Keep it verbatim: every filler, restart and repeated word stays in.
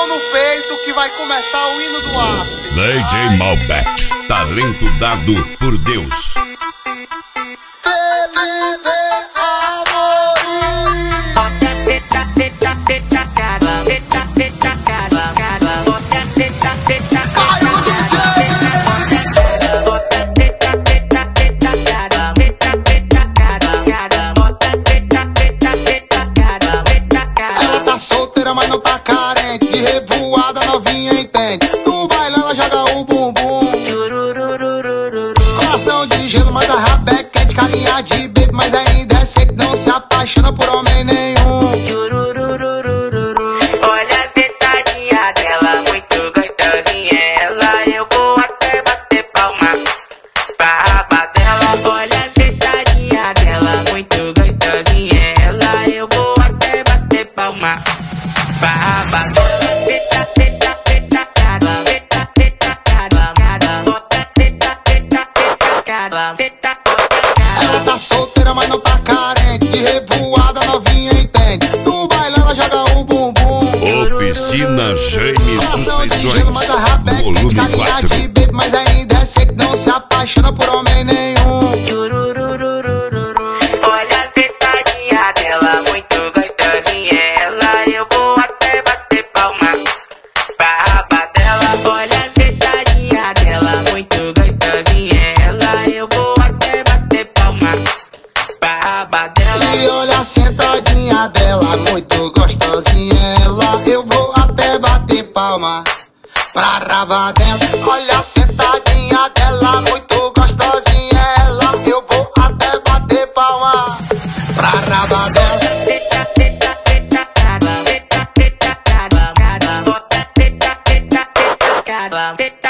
mão no peito que vai começar o hino do ar. D J Malbec, talento dado por Deus. Felipe mas não tá carente, de revoada novinha entende. No baile ela joga o bumbum, coração de gelo, mas a rabé quente, carinha de baby, mas ainda é seco, não se apaixona por homem nenhum. Olha a sentadinha dela, muito gostosinha ela, eu vou até bater palma pra raba dela. Olha a sentadinha dela, muito gostosinha ela, eu vou até bater palma. Ela tá solteira, mas não tá carente, de revoada novinha entende. No baile ela joga o bumbum. Oficina Jaime Suspensões, volume quatro. De baby, mas ainda é seco, não se apaixona por homem nenhum. Olha a sentadinha dela, muito gostosinha ela, eu vou até bater palma pra raba dela. Olha a sentadinha dela, muito gostosinha ela, eu vou até bater palma pra raba dela. E olha a sentadinha dela, muito gostosinha ela, eu vou até bater palma pra raba dela. Olha a sentadinha dela, muito gostosinha ela, eu vou até bater palma pra raba dela. Cada